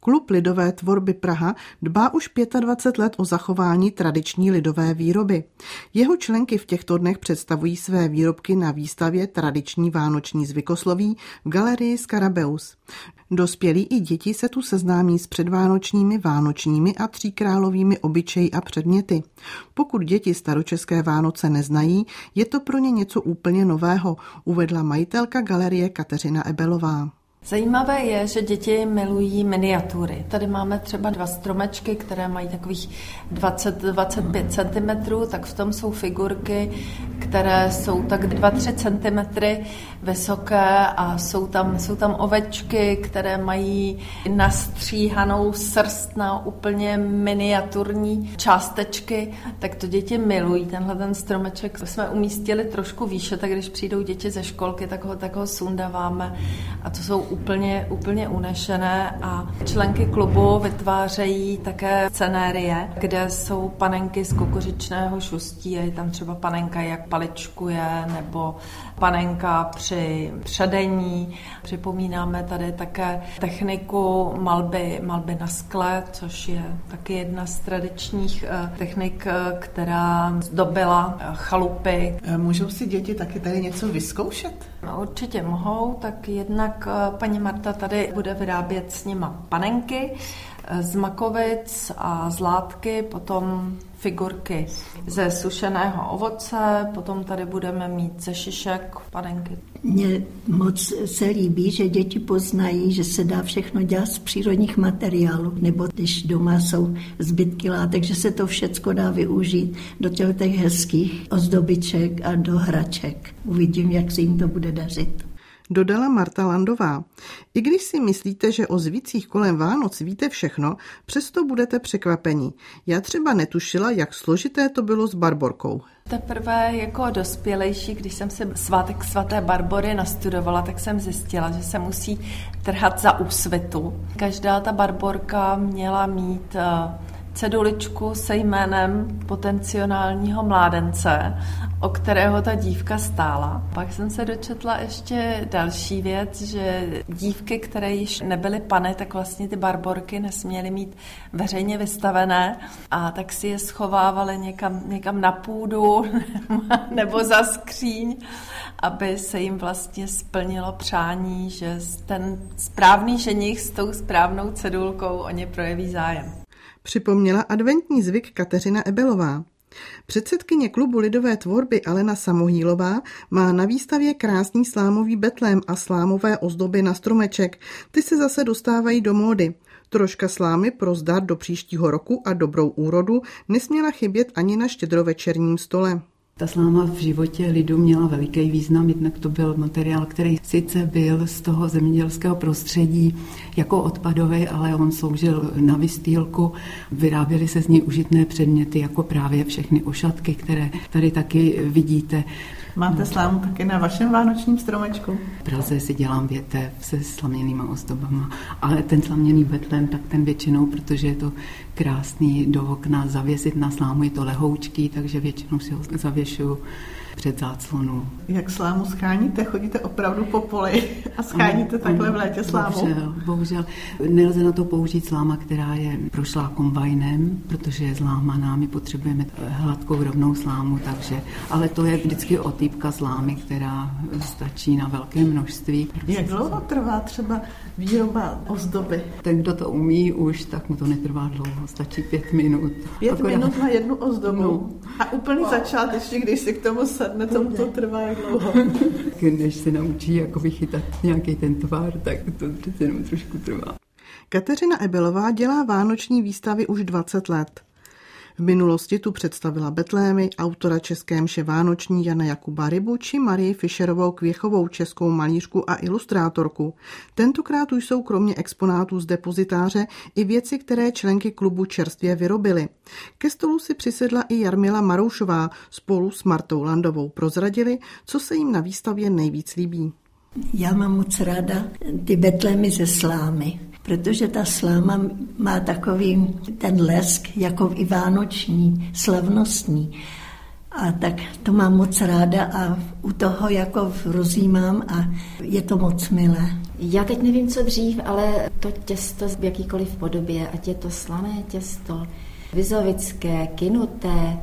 Klub lidové tvorby Praha dbá už 25 let o zachování tradiční lidové výroby. Jeho členky v těchto dnech představují své výrobky na výstavě Tradiční vánoční zvykosloví v galerii Skarabeus. Dospělí i děti se tu seznámí s předvánočními, vánočními a tříkrálovými obyčeji a předměty. Pokud děti staročeské Vánoce neznají, je to pro ně něco úplně nového, uvedla majitelka galerie Kateřina Ebelová. Zajímavé je, že děti milují miniatury. Tady máme třeba 2 stromečky, které mají takových 20-25 cm, tak v tom jsou figurky, které jsou tak 2-3 cm vysoké a jsou tam ovečky, které mají nastříhanou srst na úplně miniaturní částečky, tak to děti milují. Tenhle ten stromeček jsme umístili trošku výše, tak když přijdou děti ze školky, tak ho sundáváme a to jsou úplně unešené a členky klubu vytvářejí také scenérie, kde jsou panenky z kukuřičného šustí, je tam třeba panenka, jak paličkuje, nebo panenka při předení. Připomínáme tady také techniku malby na skle, což je taky jedna z tradičních technik, která zdobila chalupy. Můžou si děti taky tady něco vyzkoušet? No, určitě mohou, tak jednak paní Marta tady bude vyrábět s nima panenky z makovic a z látky, potom figurky ze sušeného ovoce, potom tady budeme mít ze šišek panenky. Mně moc se líbí, že děti poznají, že se dá všechno dělat z přírodních materiálů, nebo když doma jsou zbytky látek, že se to všecko dá využít do těch hezkých ozdobiček a do hraček. Uvidím, jak se jim to bude dařit. Dodala Marta Landová. I když si myslíte, že o zvících kolem Vánoc víte všechno, přesto budete překvapeni. Já třeba netušila, jak složité to bylo s Barborkou. Teprve jako dospělejší, když jsem si svátek svaté Barbory nastudovala, tak jsem zjistila, že se musí trhat za úsvitu. Každá ta Barborka měla mít ceduličku se jménem potenciálního mládence, o kterého ta dívka stála. Pak jsem se dočetla ještě další věc, že dívky, které již nebyly panny, tak vlastně ty barborky nesměly mít veřejně vystavené a tak si je schovávaly někam na půdu nebo za skříň, aby se jim vlastně splnilo přání, že ten správný ženich s tou správnou cedulkou o ně projeví zájem. Připomněla adventní zvyk Kateřina Ebelová. Předsedkyně klubu lidové tvorby Alena Samohýlová má na výstavě krásný slámový betlém a slámové ozdoby na stromeček. Ty se zase dostávají do módy. Troška slámy pro zdar do příštího roku a dobrou úrodu nesměla chybět ani na štědrovečerním stole. Ta sláma v životě lidu měla veliký význam, jednak to byl materiál, který sice byl z toho zemědělského prostředí jako odpadový, ale on sloužil na vystýlku, vyráběly se z něj užitné předměty, jako právě všechny ošatky, které tady taky vidíte. Máte slámu taky na vašem vánočním stromečku? V Praze si dělám větev se slaměnýma ozdobama, ale ten slaměný betlém, tak ten většinou, protože je to krásný do okna zavěsit na slámu, je to lehoučký, takže většinou si ho zavěšuju před záclonu. Jak slámu scháníte? Chodíte opravdu po poli a scháníte takhle v létě slámu? Bohužel. Nelze na to použít sláma, která je prošlá kombajnem, protože je zlámaná, my potřebujeme hladkou rovnou slámu, ale to je vždycky otýpka slámy, která stačí na velké množství. Jak dlouho trvá třeba výroba ozdoby? Ten, kdo to umí už, tak mu to netrvá dlouho, stačí 5 minut. 5 minut na jednu ozdobu? No. A úplný začáteční, když si k tomu sedne, to trvá jak dlouho? Než se naučí jako vychytat nějaký ten tvar, tak to přece jenom trošku trvá. Kateřina Ebelová dělá vánoční výstavy už 20 let. V minulosti tu představila betlémy, autora české mše vánoční Jana Jakuba Rybu či Marii Fischerovou Kvěchovou, českou malířku a ilustrátorku. Tentokrát tu jsou kromě exponátů z depozitáře i věci, které členky klubu čerstvě vyrobily. Ke stolu si přisedla i Jarmila Maroušová, spolu s Martou Landovou prozradili, co se jim na výstavě nejvíc líbí. Já mám moc ráda ty betlémy ze slámy, protože ta sláma má takový ten lesk, jako i vánoční, slavnostní. A tak to mám moc ráda a u toho jako rozjímám a je to moc milé. Já teď nevím, co dřív, ale to těsto v jakýkoliv podobě, ať je to slané těsto, vizovické, kynuté,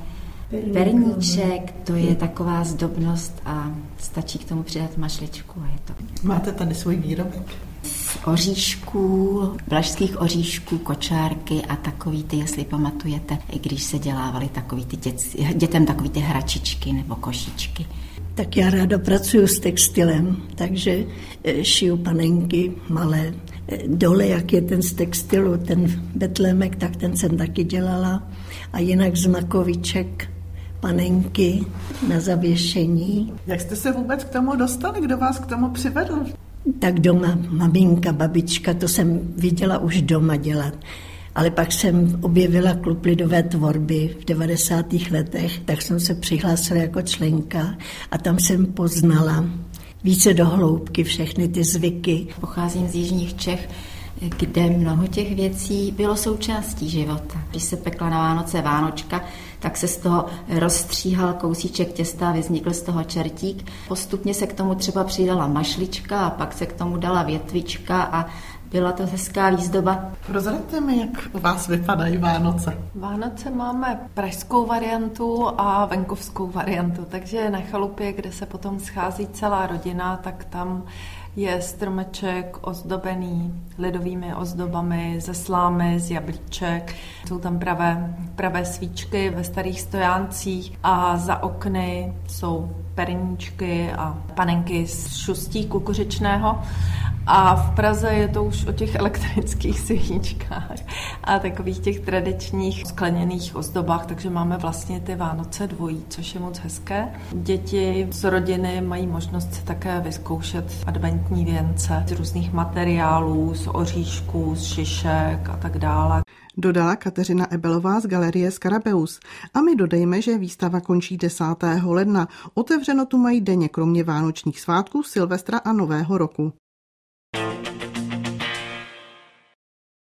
perníček, to je taková zdobnost a stačí k tomu přidat mašličku a je to. Máte tady svůj výrobek? Z oříšků, vlašských oříšků, kočárky a takový ty, jestli pamatujete, i když se dělávaly takový ty dětem takový ty hračičky nebo košičky. Tak já ráda pracuji s textilem, takže šiju panenky malé. Dole, jak je ten z textilu, ten betlémek, tak ten jsem taky dělala. A jinak z makoviček panenky na zavěšení. Jak jste se vůbec k tomu dostali? Kdo vás k tomu přivedl? Tak doma maminka, babička, to jsem viděla už doma dělat. Ale pak jsem objevila klub lidové tvorby v 90. letech, tak jsem se přihlásila jako členka a tam jsem poznala více do hloubky všechny ty zvyky. Pocházím z jižních Čech, kde mnoho těch věcí bylo součástí života. Když se pekla na Vánoce vánočka, tak se z toho rozstříhal kousíček těsta a vznikl z toho čertík. Postupně se k tomu třeba přidala mašlička a pak se k tomu dala větvička a byla to hezká výzdoba. Prozraďte mi, jak u vás vypadají Vánoce. Vánoce máme pražskou variantu a venkovskou variantu, takže na chalupě, kde se potom schází celá rodina, tak tam je stromeček ozdobený lidovými ozdobami ze slámy, z jablíček. Jsou tam pravé svíčky ve starých stojáncích a za okny jsou perníčky a panenky z šustí kukuřičného. A v Praze je to už o těch elektrických svíčkách a takových těch tradičních skleněných ozdobách, takže máme vlastně ty Vánoce dvojí, což je moc hezké. Děti z rodiny mají možnost si také vyzkoušet adventní věnce z různých materiálů, z oříšků, z šišek a tak dále. Dodala Kateřina Ebelová z galerie Skarabeus. A my dodejme, že výstava končí 10. ledna. Otevřeno tu mají denně kromě vánočních svátků, Silvestra a Nového roku.